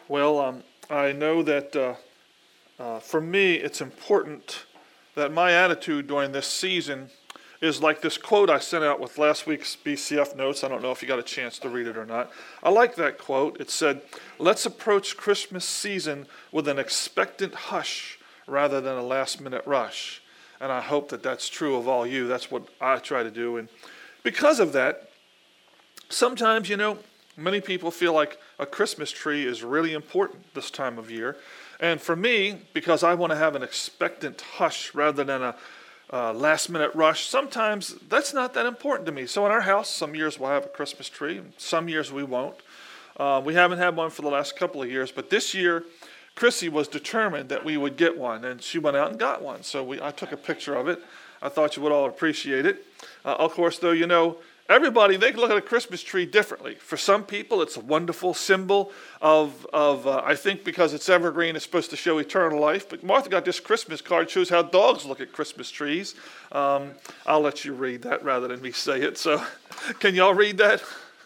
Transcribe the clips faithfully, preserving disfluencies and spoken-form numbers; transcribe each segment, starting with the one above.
Well, um, I know that uh, uh, for me, it's important that my attitude during this season is like this quote I sent out with last week's B C F notes. I don't know if you got a chance to read it or not. I like that quote. It said, "Let's approach Christmas season with an expectant hush rather than a last-minute rush." And I hope that that's true of all you. That's what I try to do. And because of that, sometimes, you know, many people feel like a Christmas tree is really important this time of year. And for me, because I want to have an expectant hush rather than a uh, last-minute rush, sometimes that's not that important to me. So in our house, some years we'll have a Christmas tree, and some years we won't. Uh, we haven't had one for the last couple of years, but this year, Chrissy was determined that we would get one, and she went out and got one. So we, I took a picture of it. I thought you would all appreciate it. Uh, of course, though, you know, everybody, they look at a Christmas tree differently. For some people, it's a wonderful symbol of, of uh, I think because it's evergreen, it's supposed to show eternal life. But Martha got this Christmas card, shows how dogs look at Christmas trees. Um, I'll let you read that rather than me say it. So can y'all read that?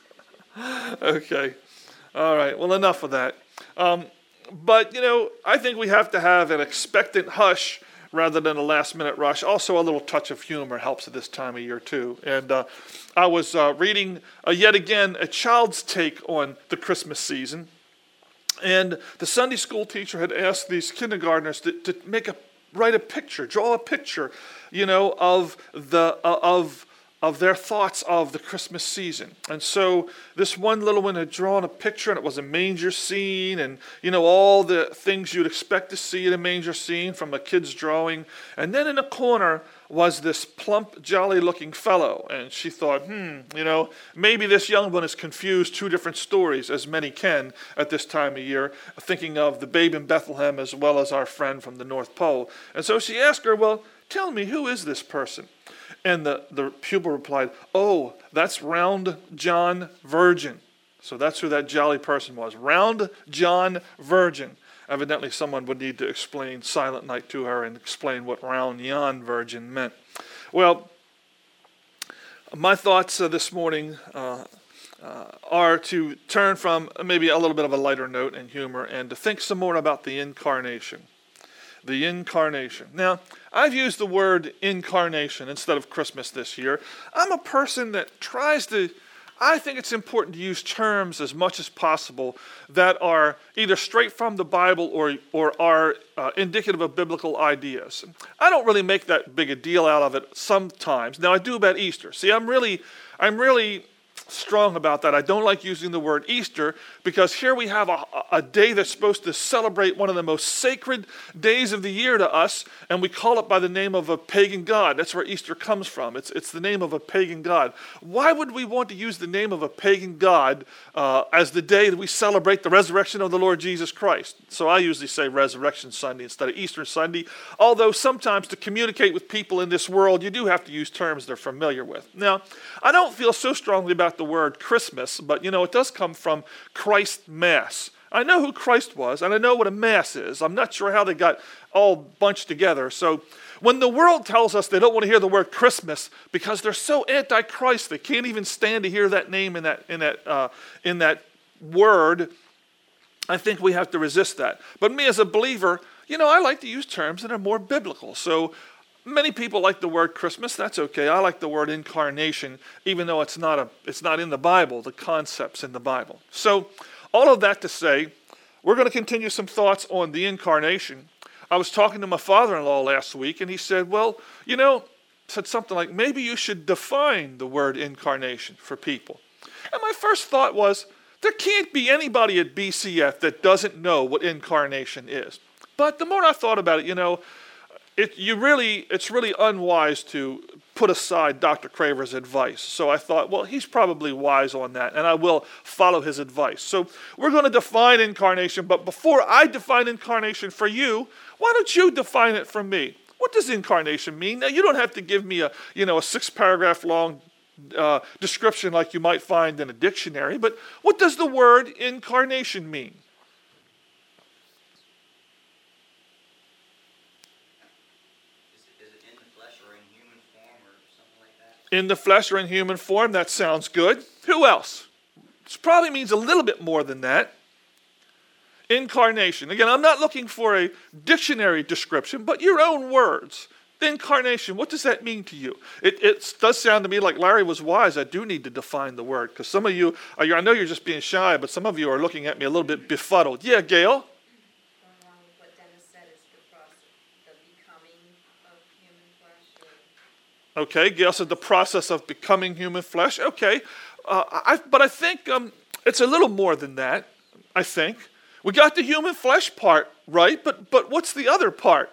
Okay. All right. Well, enough of that. Um, but, you know, I think we have to have an expectant hush rather than a last-minute rush. Also, a little touch of humor helps at this time of year, too. And uh, I was uh, reading, uh, yet again, a child's take on the Christmas season. And the Sunday school teacher had asked these kindergartners to, to make a, write a picture, draw a picture, you know, of the, uh, of of their thoughts of the Christmas season. And so this one little one had drawn a picture, and it was a manger scene, and, you know, all the things you'd expect to see in a manger scene from a kid's drawing. And then in a corner was this plump, jolly-looking fellow. And she thought, hmm, you know, maybe this young one has confused two different stories, as many can at this time of year, thinking of the babe in Bethlehem as well as our friend from the North Pole. And so she asked her, well, tell me, who is this person? And the, the pupil replied, oh, that's Round John Virgin. So that's who that jolly person was. Round John Virgin. Evidently someone would need to explain Silent Night to her and explain what Round John Virgin meant. Well, my thoughts uh, this morning uh, uh, are to turn from maybe a little bit of a lighter note and humor and to think some more about the incarnation. The incarnation. Now, I've used the word incarnation instead of Christmas this year. I'm a person that tries to, I think it's important to use terms as much as possible that are either straight from the Bible or, or are uh, indicative of biblical ideas. I don't really make that big a deal out of it sometimes. Now, I do about Easter. See, I'm really, I'm really strong about that. I don't like using the word Easter because here we have a, a day that's supposed to celebrate one of the most sacred days of the year to us, and we call it by the name of a pagan god. That's where Easter comes from. It's, it's the name of a pagan god. Why would we want to use the name of a pagan god uh, as the day that we celebrate the resurrection of the Lord Jesus Christ? So I usually say Resurrection Sunday instead of Easter Sunday, although sometimes to communicate with people in this world, you do have to use terms they're familiar with. Now, I don't feel so strongly about the word Christmas, but you know, it does come from Christ Mass. I know who Christ was, and I know what a Mass is. I'm not sure how they got all bunched together. So when the world tells us they don't want to hear the word Christmas because they're so anti-Christ, they can't even stand to hear that name in that in that uh, in that word, I think we have to resist that. But me as a believer, you know, I like to use terms that are more biblical. So many people like the word Christmas. That's okay. I like the word incarnation, even though it's not a it's not in the Bible. The concept's in the Bible. So all of that to say, we're going to continue some thoughts on the incarnation. I was talking to my father-in-law last week, and he said, well, you know, said something like, maybe you should define the word incarnation for people. And my first thought was, there can't be anybody at B C F that doesn't know what incarnation is. But the more I thought about it, you know, It, you really, it's really unwise to put aside Doctor Craver's advice. So I thought, well, he's probably wise on that, and I will follow his advice. So we're going to define incarnation, but before I define incarnation for you, why don't you define it for me? What does incarnation mean? Now, you don't have to give me a, you know, a six-paragraph long uh, description like you might find in a dictionary, but what does the word incarnation mean? In the flesh or in human form, that sounds good. Who else? It probably means a little bit more than that. Incarnation. Again, I'm not looking for a dictionary description, but your own words. Incarnation, what does that mean to you? It, it does sound to me like Larry was wise. I do need to define the word, because some of you, I know you're just being shy, but some of you are looking at me a little bit befuddled. Yeah, Gail? Along with what Dennis said is the process, the becoming of human flesh. Or... Okay, Gail said the process of becoming human flesh. Okay, uh, I, but I think um, it's a little more than that, I think. We got the human flesh part right, but but what's the other part?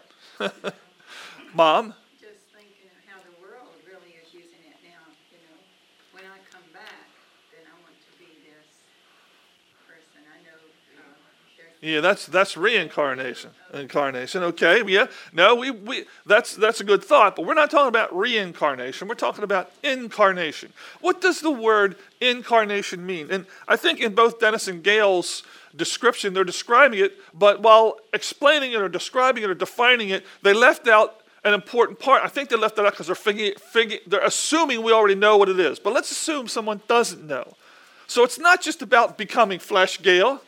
Mom? Just thinking of how the world really is using it now. You know, when I come back, then I want to be this person. I know uh, there's... Yeah, that's that's reincarnation. Incarnation, okay, yeah. No, we, we that's that's a good thought, but we're not talking about reincarnation. We're talking about incarnation. What does the word incarnation mean? And I think in both Dennis and Gail's description, they're describing it, but while explaining it or describing it or defining it, they left out an important part. I think they left that out because they're figuring, figuring, they're assuming we already know what it is. But let's assume someone doesn't know. So it's not just about becoming flesh, Gail.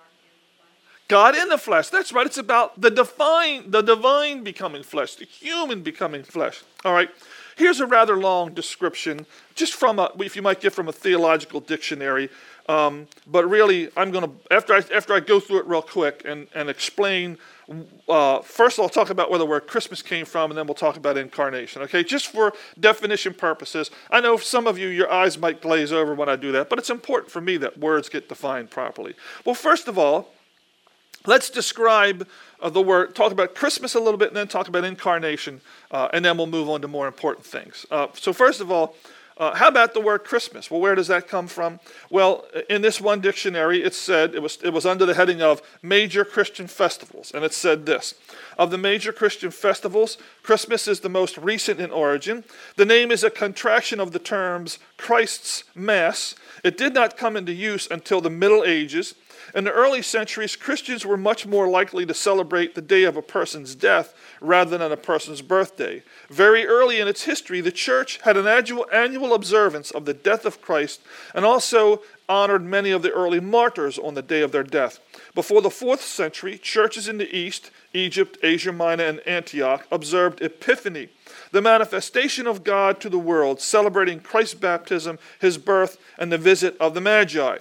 God in the flesh. That's right. It's about the divine, the divine becoming flesh, the human becoming flesh. All right. Here's a rather long description, just from a, if you might get from a theological dictionary. Um, but really, I'm going to, after I after I go through it real quick and, and explain, uh, first I'll talk about where the word Christmas came from, and then we'll talk about incarnation, okay? Just for definition purposes. I know some of you, your eyes might glaze over when I do that, but it's important for me that words get defined properly. Well, first of all, let's describe uh, the word, talk about Christmas a little bit, and then talk about incarnation, uh, and then we'll move on to more important things. Uh, so first of all, Uh, how about the word Christmas? Well, where does that come from? Well, in this one dictionary, it said, it was, it was under the heading of major Christian festivals. And it said this: of the major Christian festivals, Christmas is the most recent in origin. The name is a contraction of the terms Christ's Mass. It did not come into use until the Middle Ages. In the early centuries, Christians were much more likely to celebrate the day of a person's death rather than a person's birthday. Very early in its history, the church had an annual, annual observance of the death of Christ and also honored many of the early martyrs on the day of their death. Before the fourth century, churches in the East, Egypt, Asia Minor, and Antioch observed Epiphany, the manifestation of God to the world, celebrating Christ's baptism, his birth, and the visit of the Magi.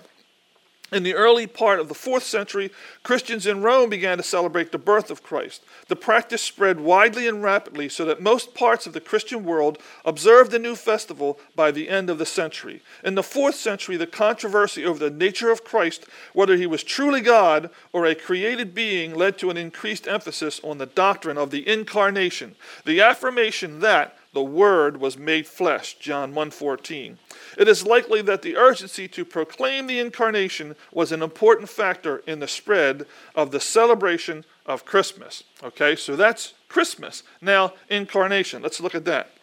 In the early part of the fourth century, Christians in Rome began to celebrate the birth of Christ. The practice spread widely and rapidly so that most parts of the Christian world observed the new festival by the end of the century. In the fourth century, the controversy over the nature of Christ, whether he was truly God or a created being, led to an increased emphasis on the doctrine of the incarnation, the affirmation that the Word was made flesh, John one fourteen. It is likely that the urgency to proclaim the incarnation was an important factor in the spread of the celebration of Christmas. Okay, so that's Christmas. Now, incarnation. Let's look at that.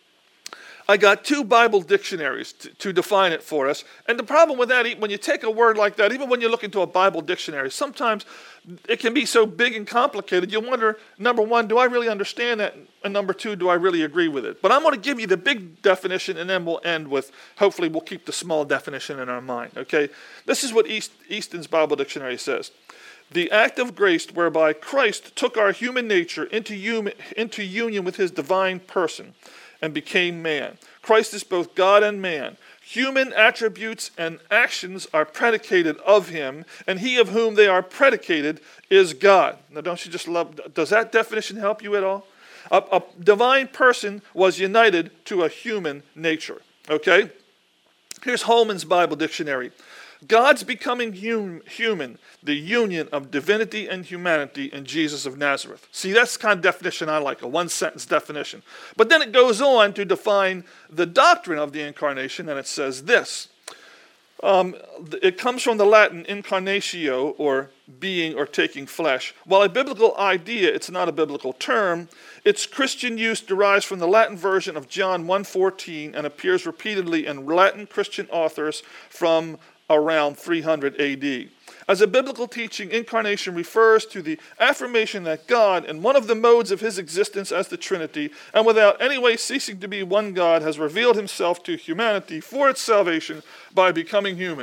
I got two Bible dictionaries to, to define it for us. And the problem with that, when you take a word like that, even when you look into a Bible dictionary, sometimes it can be so big and complicated, you wonder, number one, do I really understand that? And number two, do I really agree with it? But I'm going to give you the big definition, and then we'll end with, hopefully we'll keep the small definition in our mind, okay? This is what East, Easton's Bible Dictionary says. The act of grace whereby Christ took our human nature into, human, into union with his divine person and became man. Christ is both God and man. Human attributes and actions are predicated of him, and he of whom they are predicated is God. Now, don't you just love, does that definition help you at all? A, a divine person was united to a human nature. Okay? Here's Holman's Bible Dictionary. God's becoming hum, human, the union of divinity and humanity in Jesus of Nazareth. See, that's the kind of definition I like, a one-sentence definition. But then it goes on to define the doctrine of the incarnation, and it says this. Um, it comes from the Latin incarnatio, or being or taking flesh. While a biblical idea, it's not a biblical term. Its Christian use derives from the Latin version of John one fourteen and appears repeatedly in Latin Christian authors from around three hundred A D. As a biblical teaching, incarnation refers to the affirmation that God, in one of the modes of his existence as the Trinity, and without any way ceasing to be one God, has revealed himself to humanity for its salvation by becoming human.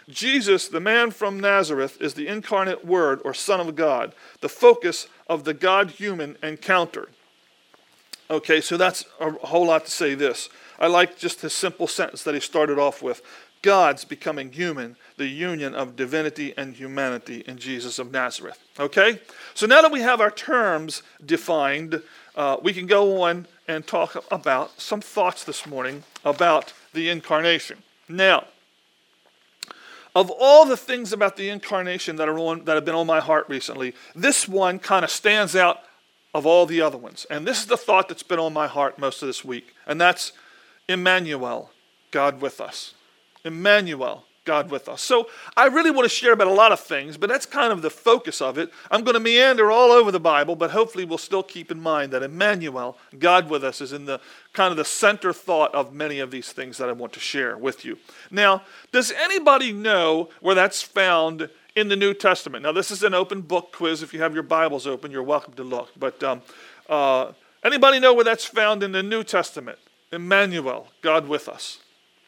Jesus, the man from Nazareth, is the incarnate Word or Son of God, the focus of the God-human encounter. Okay, so that's a whole lot to say this. I like just his simple sentence that he started off with. God's becoming human, the union of divinity and humanity in Jesus of Nazareth. Okay? So now that we have our terms defined, uh, we can go on and talk about some thoughts this morning about the incarnation. Now, of all the things about the incarnation that are on, that have been on my heart recently, this one kind of stands out of all the other ones. And this is the thought that's been on my heart most of this week. And that's Emmanuel, God with us. Emmanuel, God with us. So I really want to share about a lot of things, but that's kind of the focus of it. I'm going to meander all over the Bible, but hopefully we'll still keep in mind that Emmanuel, God with us, is in the kind of the center thought of many of these things that I want to share with you. Now, does anybody know where that's found in the New Testament? Now, this is an open book quiz. If you have your Bibles open, you're welcome to look. But um, uh, anybody know where that's found in the New Testament? Emmanuel, God with us.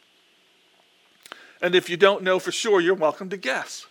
And if you don't know for sure, you're welcome to guess.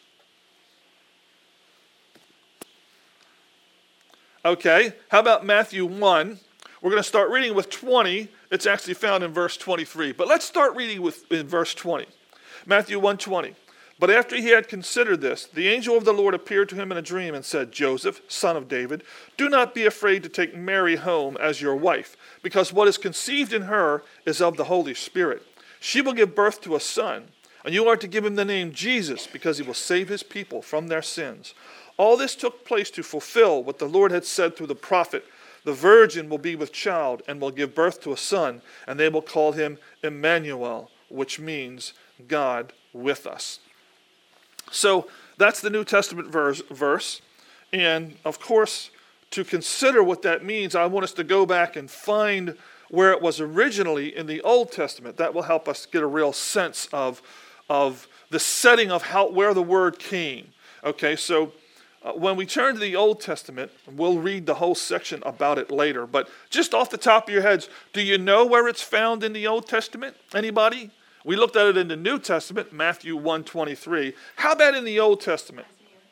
Okay, how about Matthew one? We're going to start reading with twenty. It's actually found in verse twenty-three. But let's start reading with in verse twenty. Matthew one twenty. But after he had considered this, the angel of the Lord appeared to him in a dream and said, Joseph, son of David, do not be afraid to take Mary home as your wife, because what is conceived in her is of the Holy Spirit. She will give birth to a son, and you are to give him the name Jesus, because he will save his people from their sins. All this took place to fulfill what the Lord had said through the prophet. The virgin will be with child and will give birth to a son, and they will call him Emmanuel, which means God with us. So that's the New Testament verse, verse. And of course, to consider what that means, I want us to go back and find where it was originally in the Old Testament. That will help us get a real sense of of the setting of how where the word came. Okay, so uh, when we turn to the Old Testament, we'll read the whole section about it later, but just off the top of your heads, do you know where it's found in the Old Testament? Anybody? We looked at it in the New Testament, Matthew one twenty-three. How about in the Old Testament?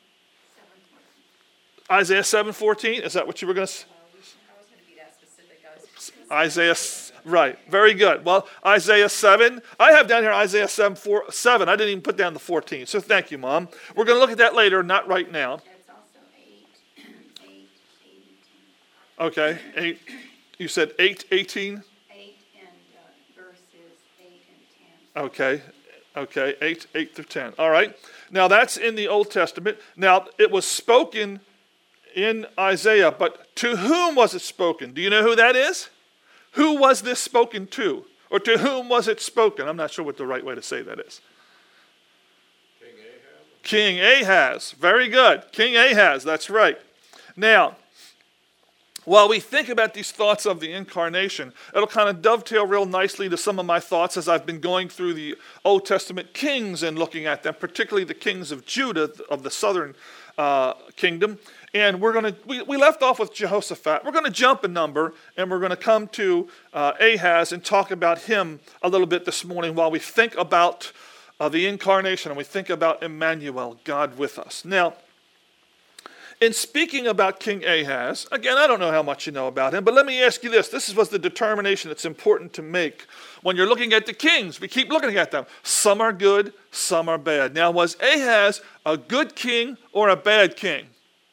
Isaiah seven fourteen. Is that what you were going to say? I was going to be that specific. I was just gonna say- Isaiah, right, very good. Well, Isaiah seven, I have down here Isaiah seven, four, seven. I didn't even put down the fourteen, so thank you, Mom. We're going to look at that later, not right now. It's also eight, eight, eight, and ten. Okay, eight, you said eight, eighteen? Eight and uh, verses eight and ten. Okay, okay, eight, eight through ten. All right, now that's in the Old Testament. Now, it was spoken in Isaiah, but to whom was it spoken? Do you know who that is? Who was this spoken to? Or to whom was it spoken? I'm not sure what the right way to say that is. King Ahaz. King Ahaz. Very good. King Ahaz, that's right. Now, while we think about these thoughts of the incarnation, it'll kind of dovetail real nicely to some of my thoughts as I've been going through the Old Testament kings and looking at them, particularly the kings of Judah, of the southern uh, kingdom. And we're going to, we, we left off with Jehoshaphat. We're going to jump a number, and we're going to come to uh, Ahaz and talk about him a little bit this morning while we think about uh, the incarnation and we think about Emmanuel, God with us. Now, in speaking about King Ahaz, again, I don't know how much you know about him, but let me ask you this. This was the determination that's important to make when you're looking at the kings. We keep looking at them. Some are good, some are bad. Now, was Ahaz a good king or a bad king?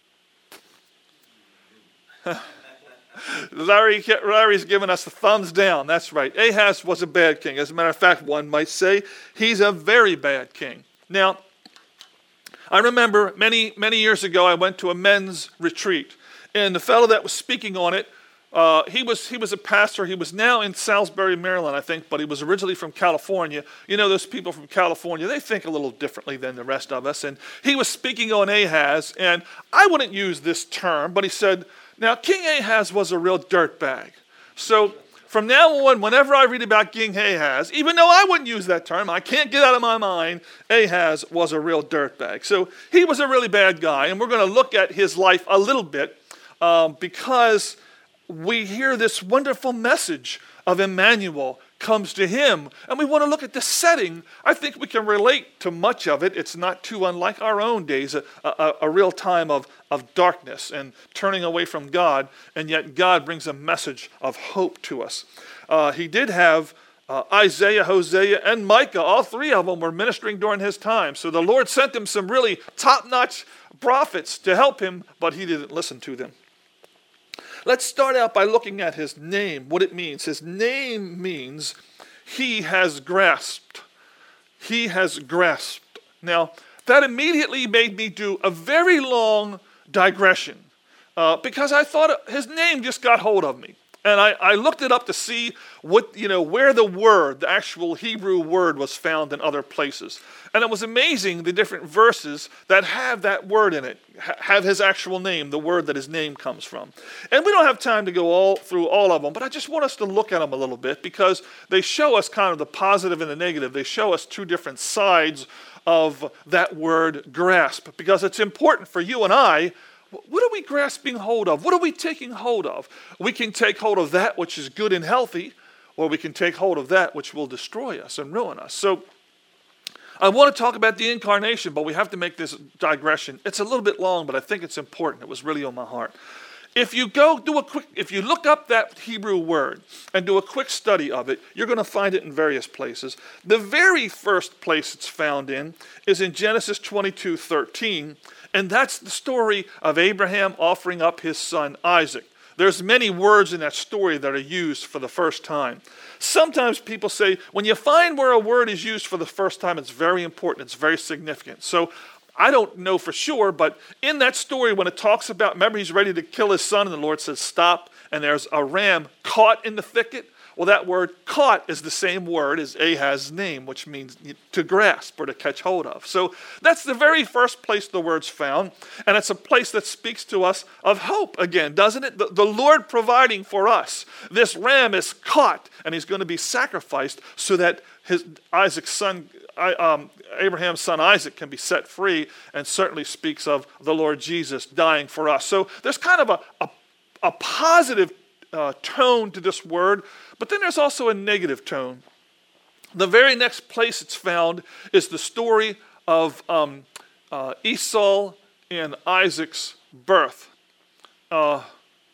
Larry, Larry's giving us the thumbs down. That's right. Ahaz was a bad king. As a matter of fact, one might say he's a very bad king. Now, I remember many, many years ago, I went to a men's retreat. And the fellow that was speaking on it, uh, he was he was a pastor. He was now in Salisbury, Maryland, I think, but he was originally from California. You know, those people from California, they think a little differently than the rest of us. And he was speaking on Ahaz, and I wouldn't use this term, but he said, now, King Ahaz was a real dirtbag. So from now on, whenever I read about King Ahaz, even though I wouldn't use that term, I can't get out of my mind, Ahaz was a real dirtbag. So he was a really bad guy, and we're going to look at his life a little bit um, because we hear this wonderful message of Emmanuel comes to him. And we want to look at the setting. I think we can relate to much of it. It's not too unlike our own days, a, a, a real time of, of darkness and turning away from God, and yet God brings a message of hope to us. Uh, he did have uh, Isaiah, Hosea, and Micah. All three of them were ministering during his time. So the Lord sent him some really top-notch prophets to help him, but he didn't listen to them. Let's start out by looking at his name, what it means. His name means he has grasped. He has grasped. Now, that immediately made me do a very long digression uh, because I thought his name just got hold of me. And I, I looked it up to see what, you know, where the word, the actual Hebrew word, was found in other places. And it was amazing the different verses that have that word in it, ha- have his actual name, the word that his name comes from. And we don't have time to go all through all of them, but I just want us to look at them a little bit because they show us kind of the positive and the negative. They show us two different sides of that word grasp, because it's important for you and I. What are we grasping hold of? What are we taking hold of? We can take hold of that which is good and healthy, or we can take hold of that which will destroy us and ruin us. So I want to talk about the incarnation, but we have to make this digression. It's a little bit long, but I think it's important. It was really on my heart. If you go do a quick, if you look up that Hebrew word and do a quick study of it, you're going to find it in various places. The very first place it's found in is in Genesis twenty-two thirteen, and that's the story of Abraham offering up his son Isaac. There's many words in that story that are used for the first time. Sometimes people say when you find where a word is used for the first time, it's very important, it's very significant. So I don't know for sure, but in that story when it talks about, remember he's ready to kill his son and the Lord says stop, and there's a ram caught in the thicket. Well, that word caught is the same word as Ahaz's name, which means to grasp or to catch hold of. So that's the very first place the word's found, and it's a place that speaks to us of hope again, doesn't it? The, the Lord providing for us. This ram is caught, and he's going to be sacrificed so that his Isaac's son, I, um, Abraham's son Isaac can be set free, and certainly speaks of the Lord Jesus dying for us. So there's kind of a, a, a positive uh, tone to this word, but then there's also a negative tone. The very next place it's found is the story of um, uh, Esau and Isaac's birth. Uh,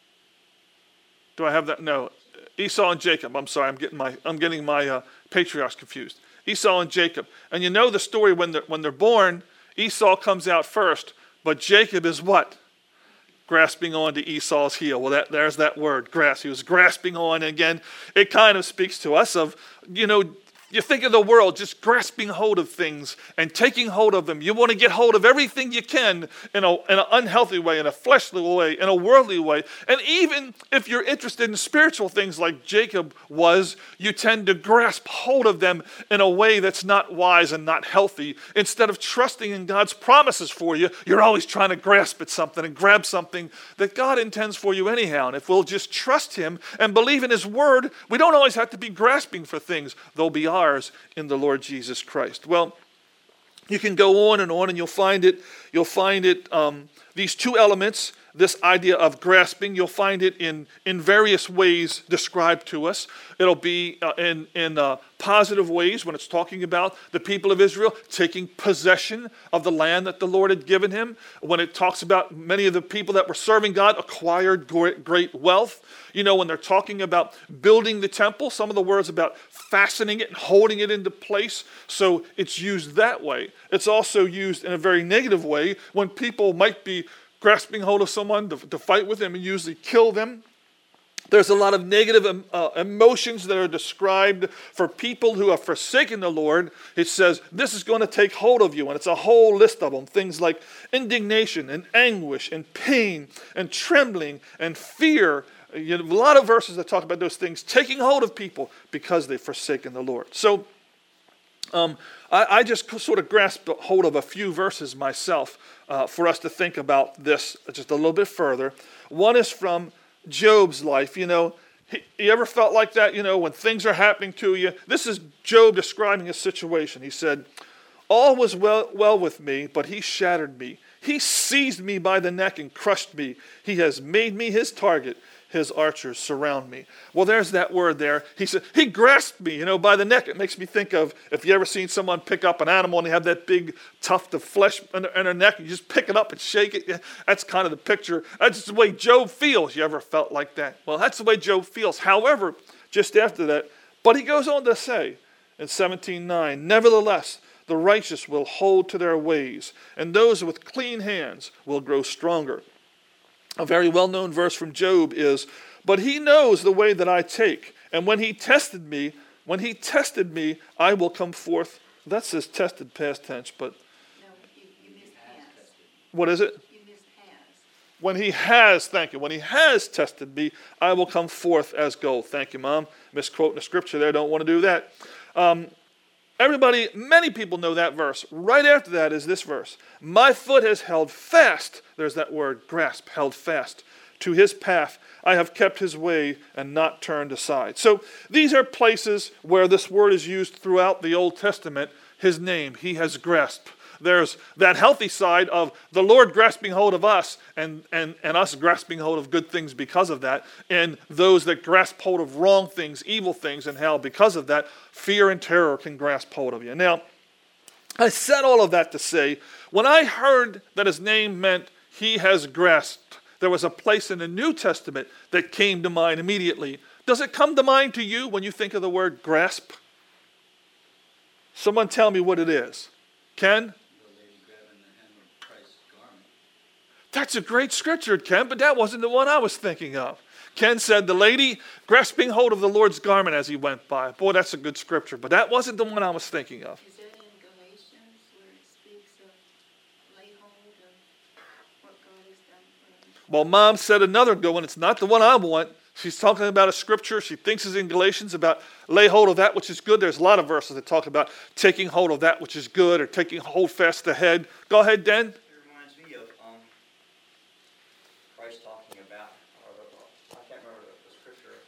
do I have that? No. Esau and Jacob. I'm sorry. I'm getting my I'm getting my uh, patriarchs confused. Esau and Jacob. And you know the story when they're, when they're born, Esau comes out first, but Jacob is what? Grasping on to Esau's heel. Well, that, there's that word, grasp. He was grasping on. And again, it kind of speaks to us of, you know, you think of the world just grasping hold of things and taking hold of them. You want to get hold of everything you can in, a, in an unhealthy way, in a fleshly way, in a worldly way. And even if you're interested in spiritual things like Jacob was, you tend to grasp hold of them in a way that's not wise and not healthy. Instead of trusting in God's promises for you, you're always trying to grasp at something and grab something that God intends for you anyhow. And if we'll just trust Him and believe in His Word, we don't always have to be grasping for things. They'll be ours in the Lord Jesus Christ. Well, you can go on and on, and you'll find it. You'll find it. Um, these two elements, this idea of grasping, you'll find it in in various ways described to us. It'll be uh, in in uh, positive ways when it's talking about the people of Israel taking possession of the land that the Lord had given him. When it talks about many of the people that were serving God acquired great, great wealth. You know, when they're talking about building the temple, some of the words about fastening it and holding it into place. So it's used that way. It's also used in a very negative way when people might be grasping hold of someone to, to fight with them and usually kill them. There's a lot of negative uh, emotions that are described for people who have forsaken the Lord. It says this is going to take hold of you, and it's a whole list of them. Things like indignation and anguish and pain and trembling and fear. You know, a lot of verses that talk about those things taking hold of people because they've forsaken the Lord. So um, I, I just sort of grasped hold of a few verses myself uh, for us to think about this just a little bit further. One is from Job's life. You know, he, you ever felt like that, you know, when things are happening to you? This is Job describing his situation. He said, all was well, well with me, but he shattered me. He seized me by the neck and crushed me. He has made me his target. His archers surround me. Well, there's that word there. He said, he grasped me, you know, by the neck. It makes me think of, if you ever seen someone pick up an animal and they have that big tuft of flesh in their, in their neck, you just pick it up and shake it. Yeah, that's kind of the picture. That's the way Job feels. You ever felt like that? Well, that's the way Job feels. However, just after that, but he goes on to say in seventeen nine, nevertheless, the righteous will hold to their ways, and those with clean hands will grow stronger. A very well-known verse from Job is, but he knows the way that I take, and when he tested me, when he tested me, I will come forth. That says tested past tense, but No, you, you missed has. what is it? You missed has. When he has, thank you, when he has tested me, I will come forth as gold. Thank you, Mom. Misquoting the scripture there, don't want to do that. Um, everybody, many people know that verse. Right after that is this verse. My foot has held fast, there's that word, grasp, held fast, to his path. I have kept his way and not turned aside. So these are places where this word is used throughout the Old Testament. His name, he has grasped. There's that healthy side of the Lord grasping hold of us and, and, and us grasping hold of good things because of that. And those that grasp hold of wrong things, evil things in hell because of that, fear and terror can grasp hold of you. Now, I said all of that to say, when I heard that his name meant he has grasped, there was a place in the New Testament that came to mind immediately. Does it come to mind to you when you think of the word grasp? Someone tell me what it is. Ken? That's a great scripture, Ken, but that wasn't the one I was thinking of. Ken said the lady grasping hold of the Lord's garment as he went by. Boy, that's a good scripture, but that wasn't the one I was thinking of. Is that in Galatians where it speaks of lay hold of what God has done for us? Well, Mom said another good one. It's not the one I want. She's talking about a scripture she thinks is in Galatians about lay hold of that which is good. There's a lot of verses that talk about taking hold of that which is good or taking hold fast the head. Go ahead, Den. It reminds me of um, Christ talking about, or the, I can't remember the, the scripture.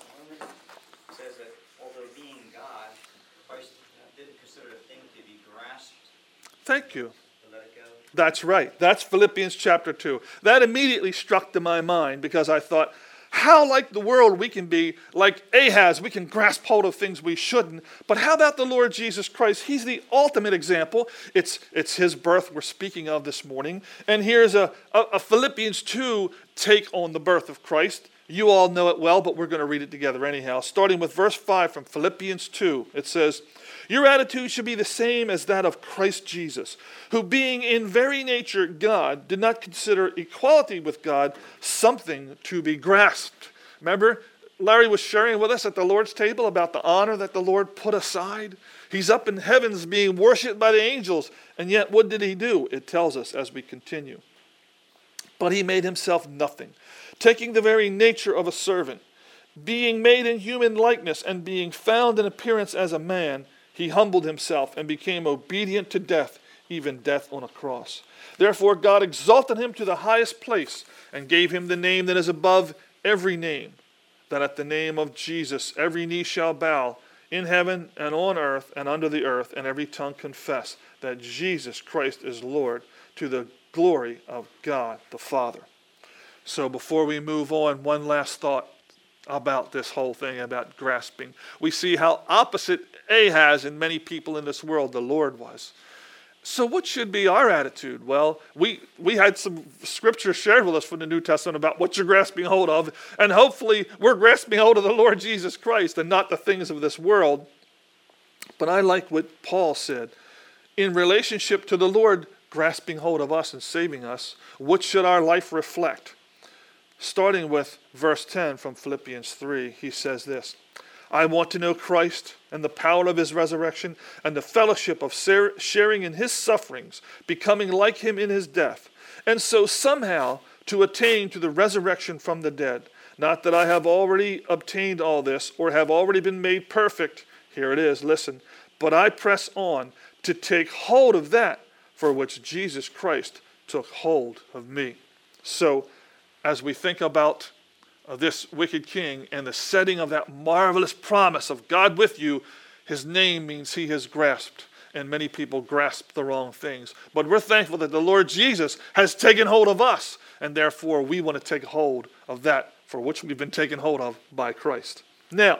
It says that although being God, Christ didn't consider a thing to be grasped. Thank you. To let it go. That's right. That's Philippians chapter two. That immediately struck to my mind because I thought, how like the world we can be, like Ahaz, we can grasp hold of things we shouldn't. But how about the Lord Jesus Christ? He's the ultimate example. It's, it's his birth we're speaking of this morning. And here's a, a, a Philippians two take on the birth of Christ. You all know it well, but we're going to read it together anyhow. Starting with verse five from Philippians two, it says, your attitude should be the same as that of Christ Jesus, who being in very nature God, did not consider equality with God something to be grasped. Remember, Larry was sharing with us at the Lord's table about the honor that the Lord put aside. He's up in heavens being worshipped by the angels, and yet what did he do? It tells us as we continue. But he made himself nothing, taking the very nature of a servant, being made in human likeness and being found in appearance as a man, he humbled himself and became obedient to death, even death on a cross. Therefore God exalted him to the highest place and gave him the name that is above every name, that at the name of Jesus every knee shall bow in heaven and on earth and under the earth, and every tongue confess that Jesus Christ is Lord, to the glory of God the Father. So before we move on, one last thought about this whole thing about grasping. We see how opposite Ahaz and many people in this world the Lord was. So what should be our attitude? Well, we, we had some scripture shared with us from the New Testament about what you're grasping hold of, and hopefully we're grasping hold of the Lord Jesus Christ and not the things of this world. But I like what Paul said. In relationship to the Lord grasping hold of us and saving us, what should our life reflect? Starting with verse ten from Philippians three, he says this, I want to know Christ and the power of his resurrection and the fellowship of sharing in his sufferings, becoming like him in his death, and so somehow to attain to the resurrection from the dead. Not that I have already obtained all this or have already been made perfect. Here it is, listen. But I press on to take hold of that for which Jesus Christ took hold of me. So, as we think about uh, this wicked king and the setting of that marvelous promise of God with you, his name means he has grasped. and many people grasp the wrong things. But we're thankful that the Lord Jesus has taken hold of us, and therefore we want to take hold of that for which we've been taken hold of by Christ. Now,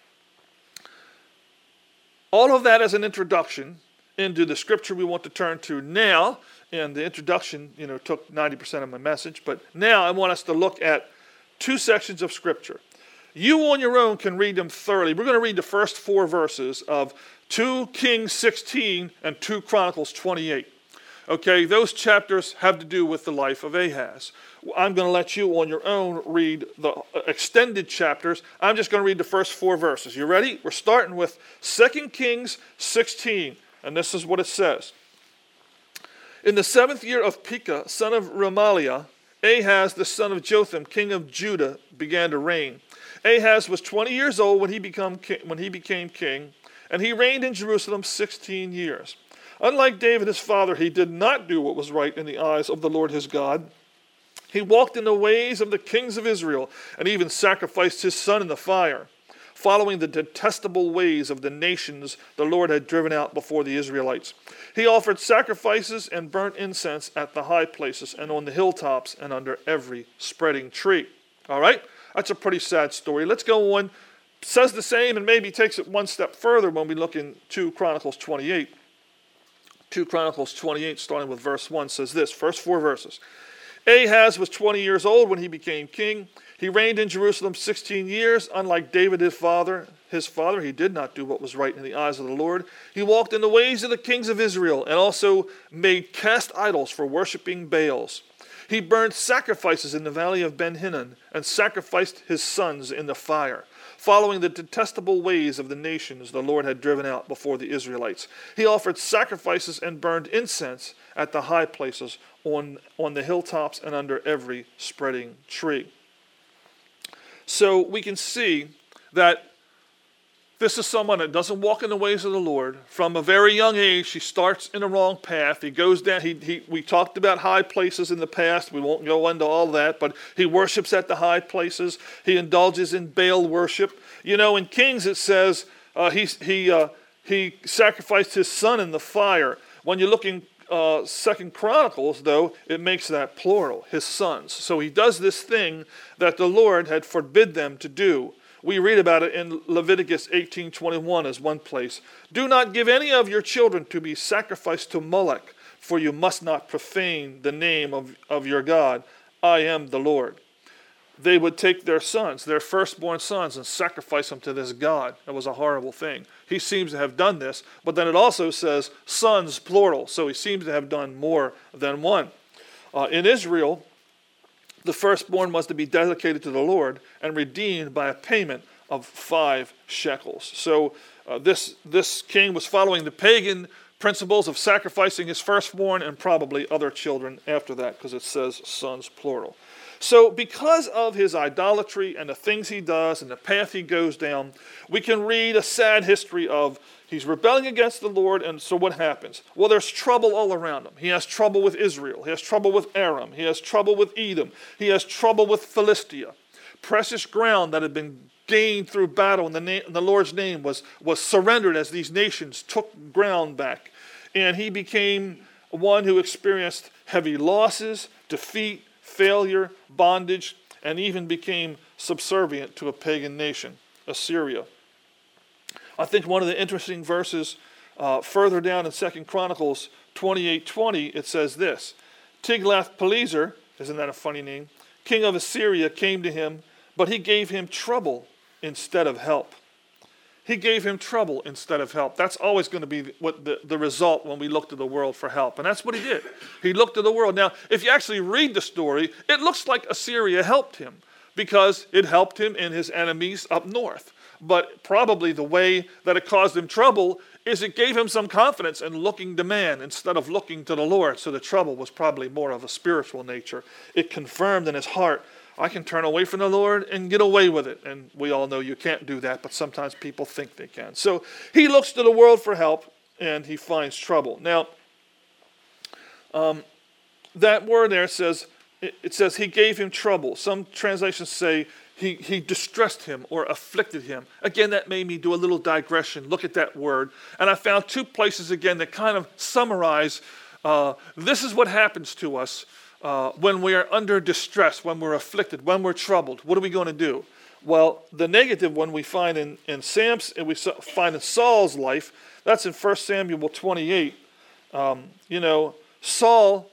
all of that as an introduction into the scripture we want to turn to now. And the introduction, you know, took ninety percent of my message. But now I want us to look at two sections of scripture. You on your own can read them thoroughly. We're going to read the first four verses of two Kings sixteen and two Chronicles twenty-eight. Okay, those chapters have to do with the life of Ahaz. I'm going to let you on your own read the extended chapters. I'm just going to read the first four verses. You ready? We're starting with Second Kings sixteen, and this is what it says. In the seventh year of Pekah, son of Remaliah, Ahaz, the son of Jotham, king of Judah, began to reign. Ahaz was twenty years old when he, become king, when he became king, and he reigned in Jerusalem sixteen years. Unlike David his father, he did not do what was right in the eyes of the Lord his God. He walked in the ways of the kings of Israel, and even sacrificed his son in the fire, following the detestable ways of the nations the Lord had driven out before the Israelites. He offered sacrifices and burnt incense at the high places and on the hilltops and under every spreading tree. All right? That's a pretty sad story. Let's go on. Says the same and maybe takes it one step further when we look in two Chronicles twenty-eight. two Chronicles twenty-eight, starting with verse one, says this, first four verses. Ahaz was twenty years old when he became king. He reigned in Jerusalem sixteen years. Unlike David his father, his father, he did not do what was right in the eyes of the Lord. He walked in the ways of the kings of Israel and also made cast idols for worshiping Baals. He burned sacrifices in the valley of Ben Hinnom and sacrificed his sons in the fire, following the detestable ways of the nations the Lord had driven out before the Israelites. He offered sacrifices and burned incense at the high places on, on the hilltops and under every spreading tree. So we can see that this is someone that doesn't walk in the ways of the Lord. From a very young age, he starts in the wrong path. He goes down, he, he, we talked about high places in the past. We won't go into all that, but he worships at the high places. He indulges in Baal worship. You know, in Kings it says uh, he, he, uh, he sacrificed his son in the fire. When you look in uh, Second Chronicles, though, it makes that plural, his sons. So he does this thing that the Lord had forbid them to do. We read about it in Leviticus eighteen twenty-one as one place. Do not give any of your children to be sacrificed to Molech, for you must not profane the name of, of your God. I am the Lord. They would take their sons, their firstborn sons, and sacrifice them to this God. It was a horrible thing. He seems to have done this, but then it also says sons, plural, so he seems to have done more than one. Uh, in Israel, the firstborn was to be dedicated to the Lord and redeemed by a payment of five shekels. So uh, this, this king was following the pagan principles of sacrificing his firstborn and probably other children after that, because it says sons plural. So because of his idolatry and the things he does and the path he goes down, we can read a sad history of he's rebelling against the Lord, and so what happens? Well, there's trouble all around him. He has trouble with Israel. He has trouble with Aram. He has trouble with Edom. He has trouble with Philistia. Precious ground that had been gained through battle in the, na- in the Lord's name was, was surrendered as these nations took ground back. And he became one who experienced heavy losses, defeat, failure, bondage, and even became subservient to a pagan nation, Assyria. I think one of the interesting verses uh, further down in Second Chronicles twenty-eight twenty, it says this, Tiglath-Pileser, isn't that a funny name, king of Assyria came to him, but he gave him trouble instead of help. He gave him trouble instead of help. That's always going to be what the, the result when we look to the world for help. And that's what he did. He looked to the world. Now, if you actually read the story, it looks like Assyria helped him because it helped him in his enemies up north. But probably the way that it caused him trouble is it gave him some confidence in looking to man instead of looking to the Lord. So the trouble was probably more of a spiritual nature. It confirmed in his heart, I can turn away from the Lord and get away with it. And we all know you can't do that, but sometimes people think they can. So he looks to the world for help, and he finds trouble. Now, um, that word there says, it says he gave him trouble. Some translations say he, he distressed him or afflicted him. Again, that made me do a little digression, look at that word. And I found two places again that kind of summarize uh, this is what happens to us uh, when we are under distress, when we're afflicted, when we're troubled. What are we going to do? Well, the negative one we find in, in Sam's, and we find in Saul's life. That's in First Samuel twenty-eight. Um, you know, Saul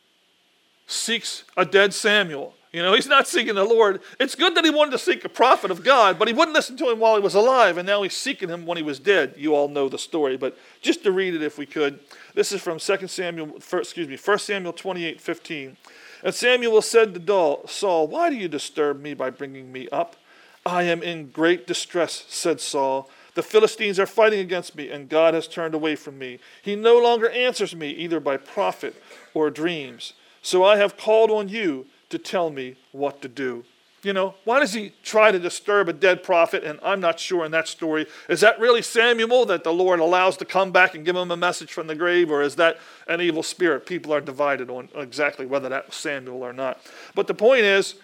seeks a dead Samuel. You know, he's not seeking the Lord. It's good that he wanted to seek a prophet of God, but he wouldn't listen to him while he was alive, and now he's seeking him when he was dead. You all know the story, but just to read it if we could. This is from Second Samuel, first, excuse me, First Samuel twenty-eight fifteen. And Samuel said to Saul, "Why do you disturb me by bringing me up? I am in great distress," said Saul. "The Philistines are fighting against me, and God has turned away from me. He no longer answers me either by prophet or dreams. So I have called on you to tell me what to do." You know, why does he try to disturb a dead prophet? And I'm not sure in that story. Is that really Samuel that the Lord allows to come back and give him a message from the grave? Or is that an evil spirit? People are divided on exactly whether that was Samuel or not. But the point is,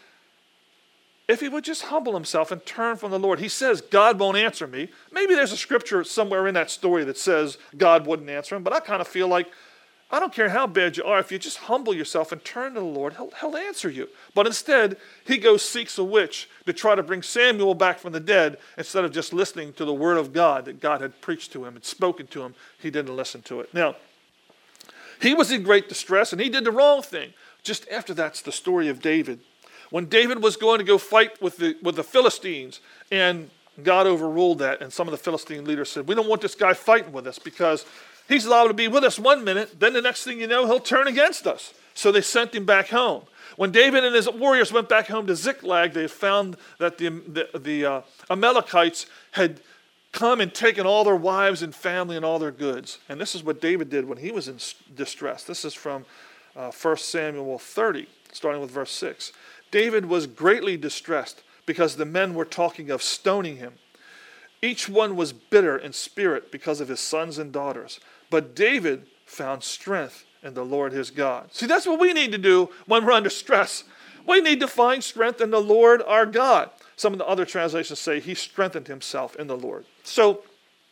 if he would just humble himself and turn from the Lord. He says, God won't answer me. Maybe there's a scripture somewhere in that story that says God wouldn't answer him. But I kind of feel like, I don't care how bad you are, if you just humble yourself and turn to the Lord, he'll, he'll answer you. But instead, he goes seeks a witch to try to bring Samuel back from the dead instead of just listening to the word of God that God had preached to him and spoken to him. He didn't listen to it. Now, he was in great distress and he did the wrong thing. Just after that's the story of David. When David was going to go fight with the, with the Philistines, and God overruled that, and some of the Philistine leaders said, "We don't want this guy fighting with us because he's allowed to be with us one minute, then the next thing you know, he'll turn against us." So they sent him back home. When David and his warriors went back home to Ziklag, they found that the, the, the uh, Amalekites had come and taken all their wives and family and all their goods. And this is what David did when he was in distress. This is from uh, First Samuel thirty, starting with verse six. David was greatly distressed because the men were talking of stoning him. Each one was bitter in spirit because of his sons and daughters. But David found strength in the Lord his God. See, that's what we need to do when we're under stress. We need to find strength in the Lord our God. Some of the other translations say he strengthened himself in the Lord. So,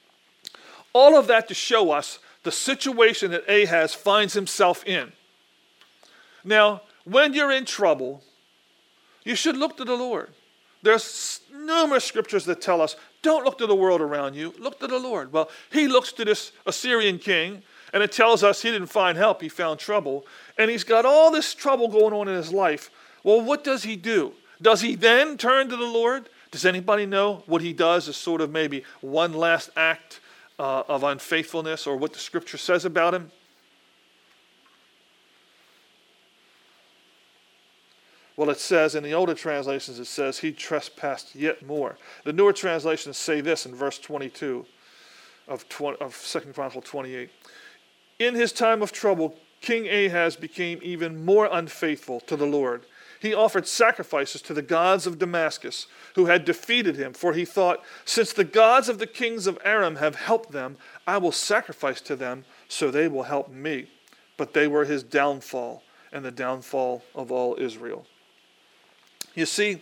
all of that to show us the situation that Ahaz finds himself in. Now, when you're in trouble, you should look to the Lord. There's numerous scriptures that tell us, don't look to the world around you, look to the Lord. Well, he looks to this Assyrian king, and it tells us he didn't find help, he found trouble. And he's got all this trouble going on in his life. Well, what does he do? Does he then turn to the Lord? Does anybody know what he does as sort of maybe one last act uh, of unfaithfulness, or what the scripture says about him? Well, it says, in the older translations, it says, he trespassed yet more. The newer translations say this in verse twenty-two of, twenty, of Second Chronicles twenty-eight. In his time of trouble, King Ahaz became even more unfaithful to the Lord. He offered sacrifices to the gods of Damascus, who had defeated him, for he thought, since the gods of the kings of Aram have helped them, I will sacrifice to them, so they will help me. But they were his downfall, and the downfall of all Israel. You see,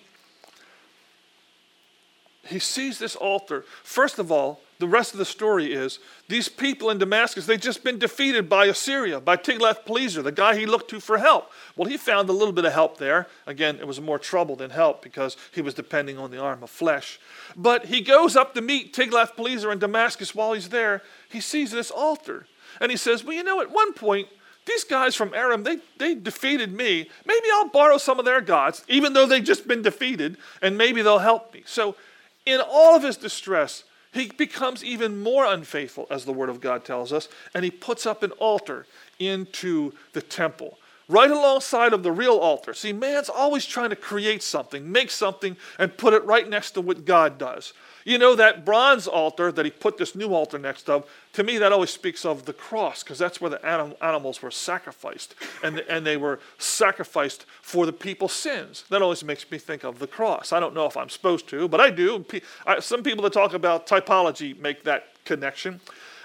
he sees this altar. First of all, the rest of the story is, these people in Damascus, they've just been defeated by Assyria, by Tiglath-Pileser, the guy he looked to for help. Well, he found a little bit of help there. Again, it was more trouble than help because he was depending on the arm of flesh. But he goes up to meet Tiglath-Pileser in Damascus. While he's there, he sees this altar. And he says, well, you know, at one point, these guys from Aram, they, they defeated me. Maybe I'll borrow some of their gods, even though they've just been defeated, and maybe they'll help me. So in all of his distress, he becomes even more unfaithful, as the Word of God tells us, and he puts up an altar into the temple, right alongside of the real altar. See, man's always trying to create something, make something, and put it right next to what God does. You know, that bronze altar that he put this new altar next of, to me that always speaks of the cross, because that's where the anim- animals were sacrificed, and, and they were sacrificed for the people's sins. That always makes me think of the cross. I don't know if I'm supposed to, but I do. I, some people that talk about typology make that connection.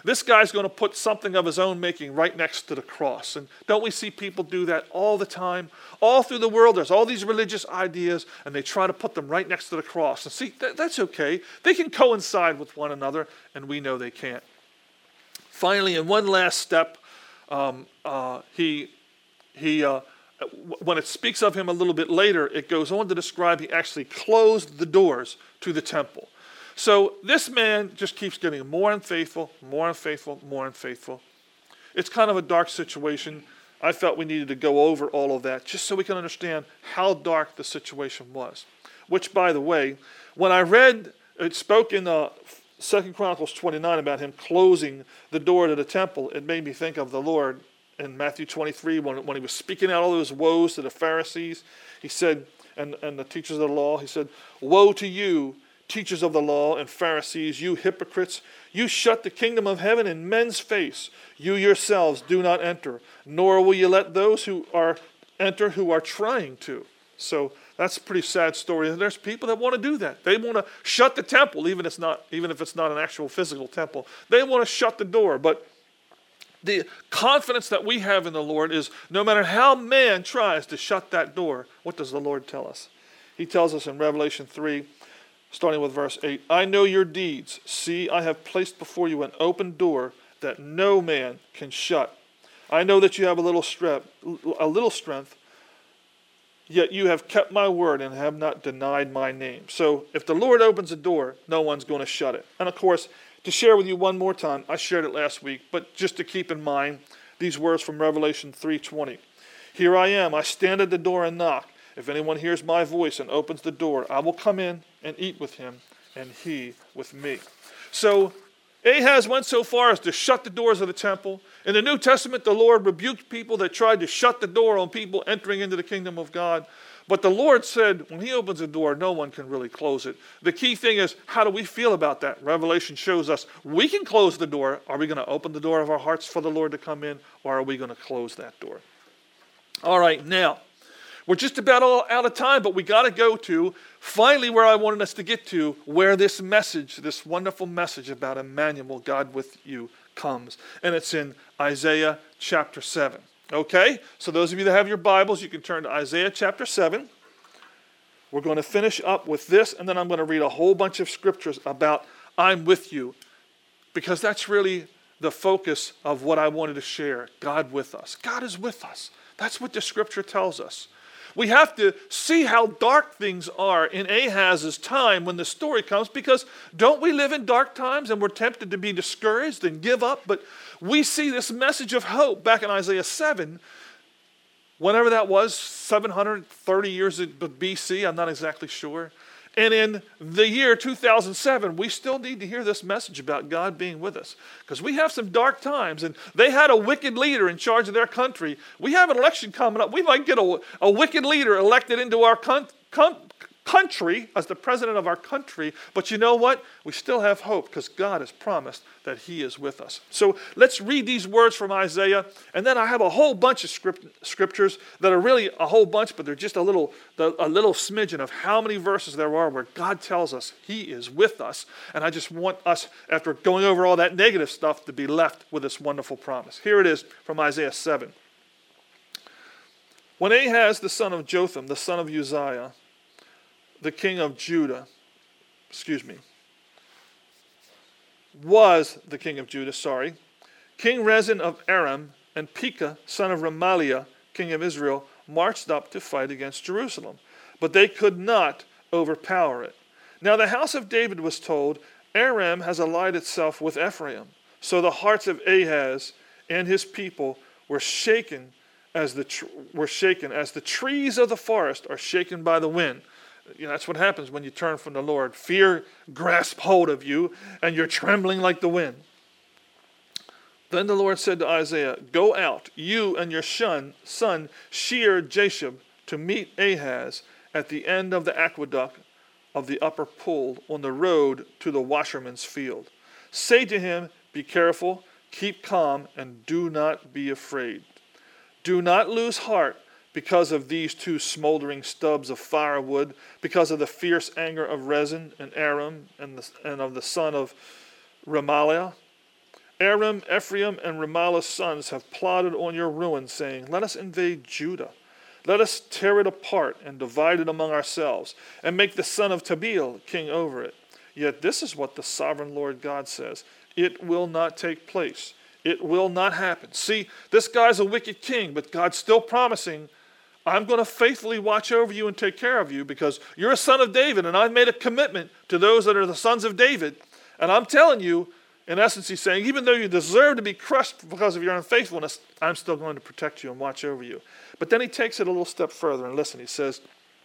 This guy's going to put something of his own making right next to the cross. And don't we see people do that all the time? All through the world, there's all these religious ideas, and they try to put them right next to the cross. And see, that, that's okay. They can coincide with one another, and we know they can't. Finally, in one last step, um, uh, he, he, uh, when it speaks of him a little bit later, it goes on to describe he actually closed the doors to the temple. So this man just keeps getting more unfaithful, more unfaithful, more unfaithful. It's kind of a dark situation. I felt we needed to go over all of that just so we can understand how dark the situation was. Which, by the way, when I read, it spoke in uh, Second Chronicles twenty-nine about him closing the door to the temple, it made me think of the Lord in Matthew twenty-three when, when he was speaking out all those woes to the Pharisees. He said, and, and the teachers of the law, he said, "Woe to you, teachers of the law and Pharisees, you hypocrites, you shut the kingdom of heaven in men's face. You yourselves do not enter, nor will you let those who are enter who are trying to." So that's a pretty sad story. And there's people that want to do that. They want to shut the temple, even if it's not, even if it's not an actual physical temple. They want to shut the door. But the confidence that we have in the Lord is no matter how man tries to shut that door, what does the Lord tell us? He tells us in Revelation three, starting with verse eight, "I know your deeds. See, I have placed before you an open door that no man can shut. I know that you have a little strength, a little strength, yet you have kept my word and have not denied my name." So if the Lord opens a door, no one's going to shut it. And of course, to share with you one more time, I shared it last week, but just to keep in mind these words from Revelation three twenty. "Here I am, I stand at the door and knock. If anyone hears my voice and opens the door, I will come in and eat with him, and he with me." So Ahaz went so far as to shut the doors of the temple. In the New Testament, the Lord rebuked people that tried to shut the door on people entering into the kingdom of God. But the Lord said, when he opens a door, no one can really close it. The key thing is, how do we feel about that? Revelation shows us we can close the door. Are we going to open the door of our hearts for the Lord to come in, or are we going to close that door? All right, now, we're just about all out of time, but we got to go to finally where I wanted us to get to, where this message, this wonderful message about Emmanuel, God with you, comes. And it's in Isaiah chapter seven. Okay? So those of you that have your Bibles, you can turn to Isaiah chapter seven. We're going to finish up with this, and then I'm going to read a whole bunch of scriptures about I'm with you, because that's really the focus of what I wanted to share. God with us. God is with us. That's what the scripture tells us. We have to see how dark things are in Ahaz's time when the story comes, because don't we live in dark times and we're tempted to be discouraged and give up? But we see this message of hope back in Isaiah seven, whenever that was, seven hundred thirty years B C, I'm not exactly sure. And in the year two thousand seven, we still need to hear this message about God being with us, because we have some dark times, and they had a wicked leader in charge of their country. We have an election coming up. We might get a, a wicked leader elected into our con, con, country as the president of our country, but you know what? We still have hope, because God has promised that he is with us. So let's read these words from Isaiah, and then I have a whole bunch of script, scriptures that are really a whole bunch, but they're just a little, a little smidgen of how many verses there are where God tells us he is with us, and I just want us, after going over all that negative stuff, to be left with this wonderful promise. Here it is from Isaiah seven. "When Ahaz the son of Jotham, the son of Uzziah, the king of Judah, excuse me, was the king of Judah, sorry, King Rezin of Aram and Pekah, son of Remaliah, king of Israel, marched up to fight against Jerusalem, but they could not overpower it. Now the house of David was told, Aram has allied itself with Ephraim. So the hearts of Ahaz and his people were shaken as the tr- were shaken as the trees of the forest are shaken by the wind." You know, that's what happens when you turn from the Lord. Fear grasps hold of you, and you're trembling like the wind. Then the Lord said to Isaiah, "Go out, you and your son, son Shear-Jashub, to meet Ahaz at the end of the aqueduct of the upper pool on the road to the washerman's field. Say to him, be careful, keep calm, and do not be afraid. Do not lose heart because of these two smoldering stubs of firewood, because of the fierce anger of Rezin and Aram and, the, and of the son of Remaliah. Aram, Ephraim, and Remaliah's sons have plotted on your ruin, saying, let us invade Judah. Let us tear it apart and divide it among ourselves, and make the son of Tabeel king over it. Yet this is what the sovereign Lord God says. It will not take place. It will not happen. See, this guy's a wicked king, but God's still promising, I'm going to faithfully watch over you and take care of you because you're a son of David, and I've made a commitment to those that are the sons of David. And I'm telling you, in essence, he's saying, even though you deserve to be crushed because of your unfaithfulness, I'm still going to protect you and watch over you. But then he takes it a little step further, and listen, he says,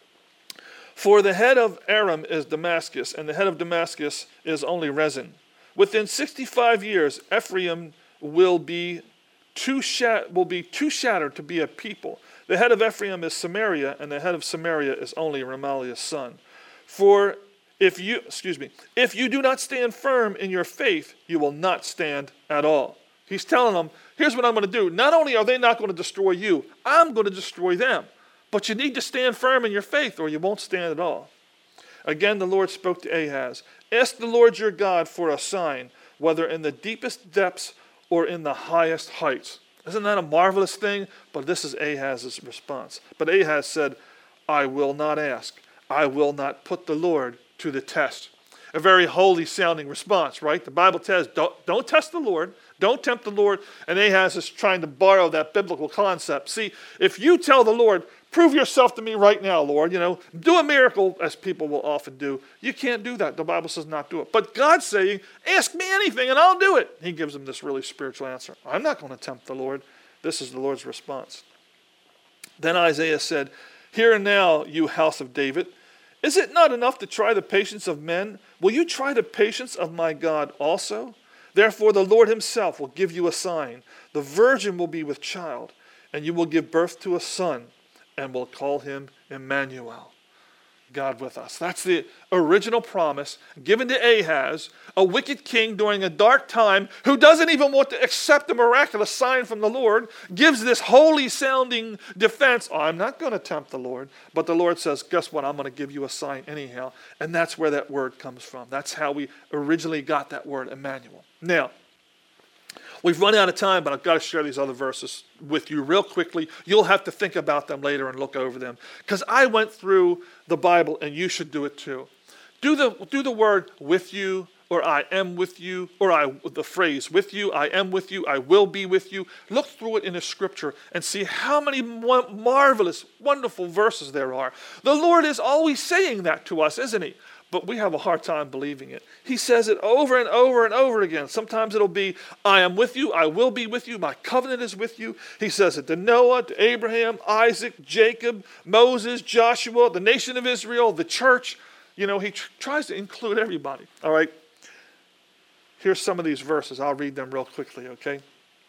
for the head of Aram is Damascus, and the head of Damascus is only Rezin. Within sixty-five years, Ephraim will be too shat- will be too shattered to be a people. The head of Ephraim is Samaria, and the head of Samaria is only Remaliah's son. For if you, excuse me, if you do not stand firm in your faith, you will not stand at all. He's telling them, here's what I'm going to do. Not only are they not going to destroy you, I'm going to destroy them. But you need to stand firm in your faith, or you won't stand at all. Again, the Lord spoke to Ahaz, ask the Lord your God for a sign, whether in the deepest depths or in the highest heights. Isn't that a marvelous thing? But this is Ahaz's response. But Ahaz said, I will not ask. I will not put the Lord to the test. A very holy sounding response, right? The Bible says, don't, don't test the Lord. Don't tempt the Lord. And Ahaz is trying to borrow that biblical concept. See, if you tell the Lord, prove yourself to me right now, Lord, you know, do a miracle, as people will often do. You can't do that. The Bible says not do it. But God's saying, ask me anything and I'll do it. He gives him this really spiritual answer. I'm not going to tempt the Lord. This is the Lord's response. Then Isaiah said, hear now, you house of David. Is it not enough to try the patience of men? Will you try the patience of my God also? Therefore the Lord himself will give you a sign. The virgin will be with child, and you will give birth to a son, and will call him Emmanuel, God with us. That's the original promise given to Ahaz, a wicked king during a dark time who doesn't even want to accept a miraculous sign from the Lord, gives this holy sounding defense. Oh, I'm not going to tempt the Lord. But the Lord says, guess what? I'm going to give you a sign anyhow. And that's where that word comes from. That's how we originally got that word, Emmanuel. Now, we've run out of time, but I've got to share these other verses with you real quickly. You'll have to think about them later and look over them. Because I went through the Bible, and you should do it too. Do the, do the word with you, or I am with you, or I the phrase with you, I am with you, I will be with you. Look through it in the scripture and see how many marvelous, wonderful verses there are. The Lord is always saying that to us, isn't he? But we have a hard time believing it. He says it over and over and over again. Sometimes it'll be, I am with you, I will be with you, my covenant is with you. He says it to Noah, to Abraham, Isaac, Jacob, Moses, Joshua, the nation of Israel, the church. You know, he tr- tries to include everybody. All right. Here's some of these verses. I'll read them real quickly, okay?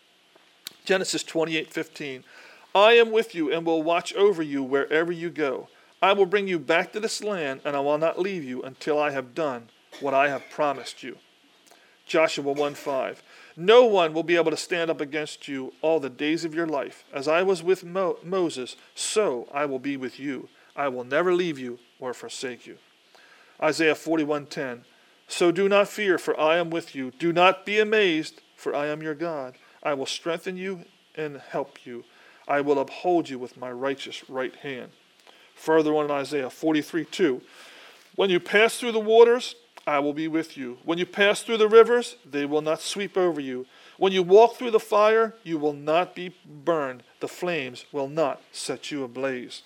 Genesis twenty-eight fifteen. I am with you and will watch over you wherever you go. I will bring you back to this land, and I will not leave you until I have done what I have promised you. Joshua one five. No one will be able to stand up against you all the days of your life. As I was with Mo- Moses, so I will be with you. I will never leave you or forsake you. Isaiah forty-one ten. So do not fear, for I am with you. Do not be amazed, for I am your God. I will strengthen you and help you. I will uphold you with my righteous right hand. Further on in Isaiah forty-three two. When you pass through the waters, I will be with you. When you pass through the rivers, they will not sweep over you. When you walk through the fire, you will not be burned. The flames will not set you ablaze.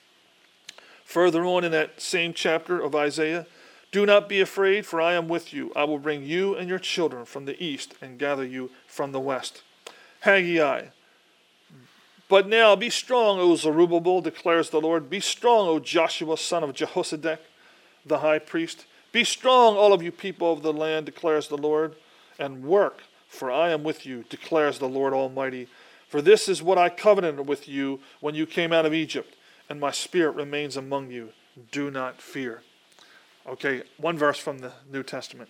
Further on in that same chapter of Isaiah, do not be afraid, for I am with you. I will bring you and your children from the east and gather you from the west. Haggai. But now be strong, O Zerubbabel, declares the Lord. Be strong, O Joshua, son of Jehozadak, the high priest. Be strong, all of you people of the land, declares the Lord, and work, for I am with you, declares the Lord Almighty. For this is what I covenanted with you when you came out of Egypt, and my spirit remains among you. Do not fear. Okay, one verse from the New Testament.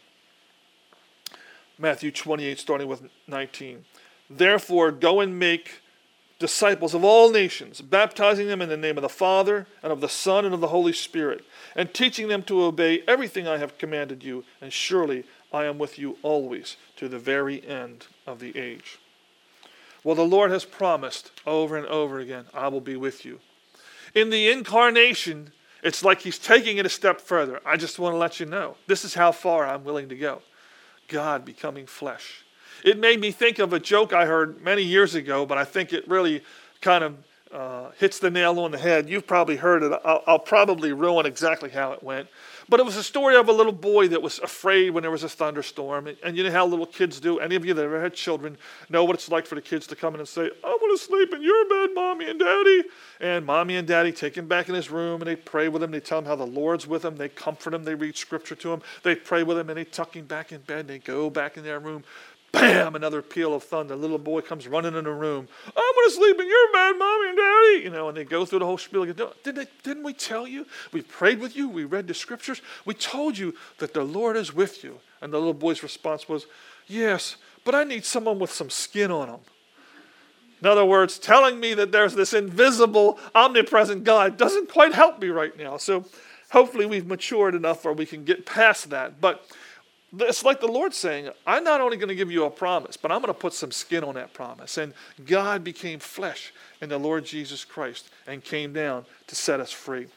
Matthew twenty-eight, starting with nineteen. Therefore, go and make disciples of all nations, baptizing them in the name of the Father, and of the Son, and of the Holy Spirit, and teaching them to obey everything I have commanded you, and surely I am with you always, to the very end of the age. Well, the Lord has promised over and over again, I will be with you. In the incarnation, it's like he's taking it a step further. I just want to let you know, this is how far I'm willing to go. God becoming flesh. It made me think of a joke I heard many years ago, but I think it really kind of uh, hits the nail on the head. You've probably heard it. I'll, I'll probably ruin exactly how it went. But it was a story of a little boy that was afraid when there was a thunderstorm. And, and you know how little kids do. Any of you that ever had children know what it's like for the kids to come in and say, I want to sleep in your bed, Mommy and Daddy. And Mommy and Daddy take him back in his room and they pray with him. They tell him how the Lord's with him. They comfort him. They read scripture to him. They pray with him and they tuck him back in bed. And they go back in their room. Bam! Another peal of thunder. The little boy comes running in the room. I'm going to sleep in your bed, Mommy and Daddy. You know, and they go through the whole spiel. Didn't, they, didn't we tell you? We prayed with you. We read the scriptures. We told you that the Lord is with you. And the little boy's response was, yes, but I need someone with some skin on them. In other words, telling me that there's this invisible, omnipresent God doesn't quite help me right now. So hopefully we've matured enough where we can get past that. But it's like the Lord saying, I'm not only going to give you a promise, but I'm going to put some skin on that promise. And God became flesh in the Lord Jesus Christ and came down to set us free.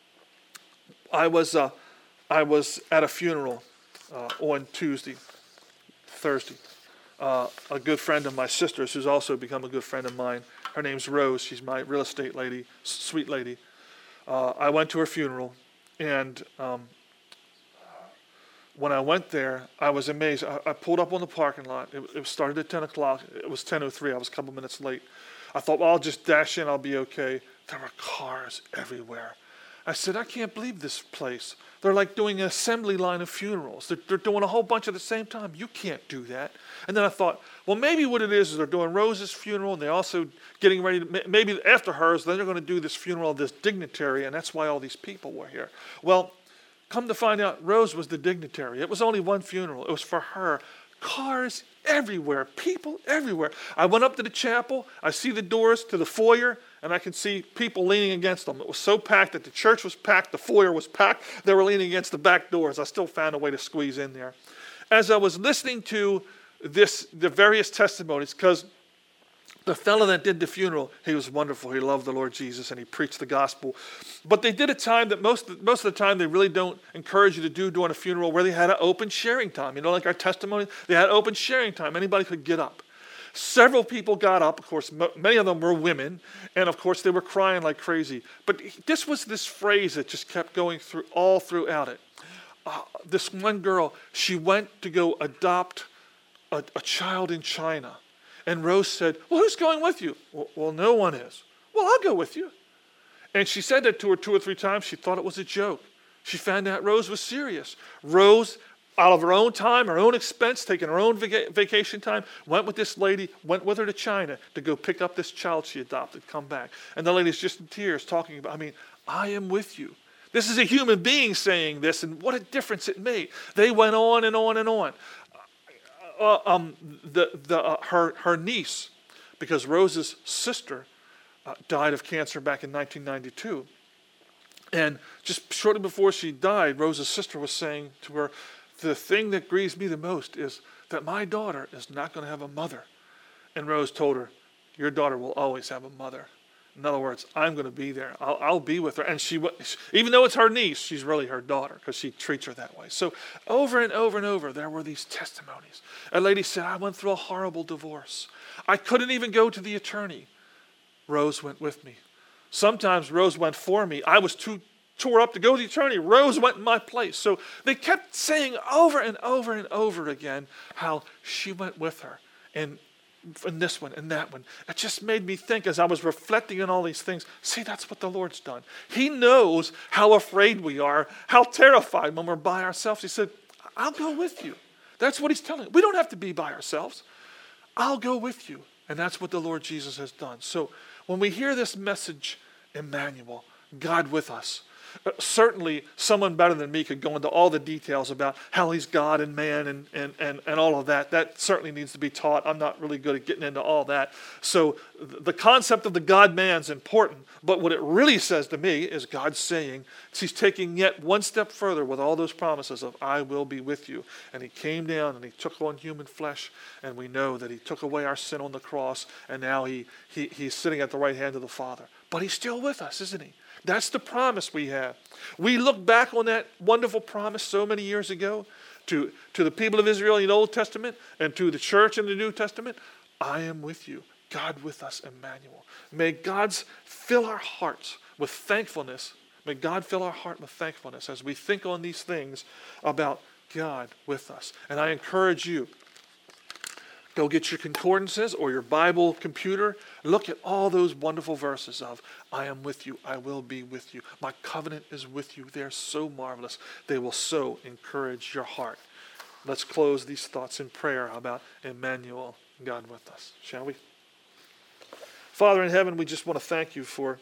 I was uh, I was at a funeral uh, on Tuesday, Thursday. Uh, a good friend of my sister's who's also become a good friend of mine. Her name's Rose. She's my real estate lady, sweet lady. Uh, I went to her funeral, and um, when I went there, I was amazed. I, I pulled up on the parking lot. It, it started at ten o'clock. It was ten oh three. I was a couple minutes late. I thought, well, I'll just dash in. I'll be okay. There were cars everywhere. I said, I can't believe this place. They're like doing an assembly line of funerals. They're, they're doing a whole bunch at the same time. You can't do that. And then I thought, well, maybe what it is is they're doing Rose's funeral, and they're also getting ready to, maybe after hers, then they're going to do this funeral of this dignitary, and that's why all these people were here. Well, come to find out, Rose was the dignitary. It was only one funeral. It was for her. Cars everywhere, people everywhere. I went up to the chapel. I see the doors to the foyer, and I can see people leaning against them. It was so packed that the church was packed, the foyer was packed. They were leaning against the back doors. I still found a way to squeeze in there. As I was listening to this, the various testimonies, because the fellow that did the funeral, he was wonderful. He loved the Lord Jesus and he preached the gospel. But they did a time that most, most of the time they really don't encourage you to do during a funeral, where they had an open sharing time. You know, like our testimony, they had open sharing time. Anybody could get up. Several people got up. Of course, many of them were women. And of course, they were crying like crazy. But this was this phrase that just kept going through all throughout it. Uh, this one girl, she went to go adopt a, a child in China. And Rose said, well, who's going with you? Well, well, no one is. Well, I'll go with you. And she said that to her two or three times. She thought it was a joke. She found out Rose was serious. Rose, out of her own time, her own expense, taking her own vac- vacation time, went with this lady, went with her to China to go pick up this child she adopted, come back. And the lady's just in tears talking about, I mean, I am with you. This is a human being saying this, and what a difference it made. They went on and on and on. Uh, um, the, the, uh, her, her niece, because Rose's sister uh, died of cancer back in nineteen ninety-two. And just shortly before she died, Rose's sister was saying to her, the thing that grieves me the most is that my daughter is not going to have a mother. And Rose told her, your daughter will always have a mother. In other words, I'm going to be there. I'll, I'll be with her. And she, even though it's her niece, she's really her daughter because she treats her that way. So over and over and over, there were these testimonies. A lady said, I went through a horrible divorce. I couldn't even go to the attorney. Rose went with me. Sometimes Rose went for me. I was too tore up to go to the attorney. Rose went in my place. So they kept saying over and over and over again how she went with her. And and this one and that one. It just made me think as I was reflecting on all these things, see, that's what the Lord's done. He knows how afraid we are, how terrified when we're by ourselves. He said, I'll go with you. That's what he's telling. We don't have to be by ourselves. I'll go with you. And that's what the Lord Jesus has done. So when we hear this message, Emmanuel, God with us, Uh, Certainly, someone better than me could go into all the details about how he's God and man and, and, and, and all of that. That certainly needs to be taught. I'm not really good at getting into all that. So th- the concept of the God-man is important, but what it really says to me is God saying, he's taking yet one step further with all those promises of, I will be with you. And he came down and he took on human flesh, and we know that he took away our sin on the cross, and now he, he he's sitting at the right hand of the Father. But he's still with us, isn't he? That's the promise we have. We look back on that wonderful promise so many years ago to, to the people of Israel in the Old Testament and to the church in the New Testament. I am with you, God with us, Emmanuel. May God fill our hearts with thankfulness. May God fill our heart with thankfulness as we think on these things about God with us. And I encourage you, go get your concordances or your Bible computer. Look at all those wonderful verses of, I am with you, I will be with you. My covenant is with you. They're so marvelous. They will so encourage your heart. Let's close these thoughts in prayer about Emmanuel, God with us, shall we? Father in heaven, we just want to thank you for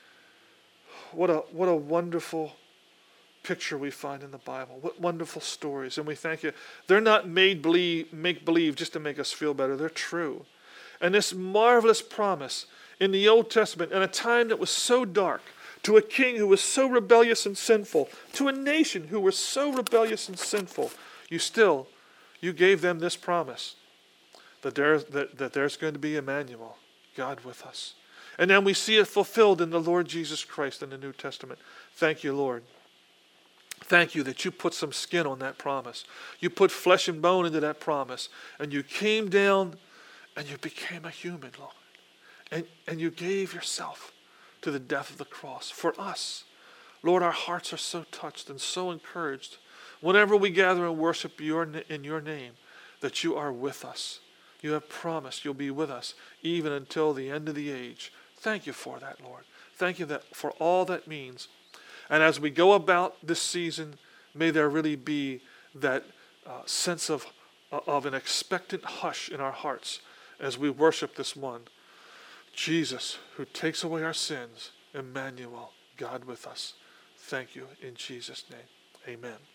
what a, what a wonderful picture we find in the Bible. What wonderful stories. And we thank you. They're not made believe, make believe just to make us feel better. They're true. And this marvelous promise in the Old Testament, in a time that was so dark, to a king who was so rebellious and sinful, to a nation who was so rebellious and sinful, you still, you gave them this promise that there's, that, that there's going to be Emmanuel, God with us. And then we see it fulfilled in the Lord Jesus Christ in the New Testament. Thank you, Lord. Thank you that you put some skin on that promise. You put flesh and bone into that promise. And you came down and you became a human, Lord. And, and you gave yourself to the death of the cross for us. Lord, our hearts are so touched and so encouraged whenever we gather and worship your, in your name, that you are with us. You have promised you'll be with us even until the end of the age. Thank you for that, Lord. Thank you that for all that means. And as we go about this season, may there really be that uh, sense of, of an expectant hush in our hearts as we worship this one, Jesus, who takes away our sins, Emmanuel, God with us. Thank you in Jesus' name. Amen.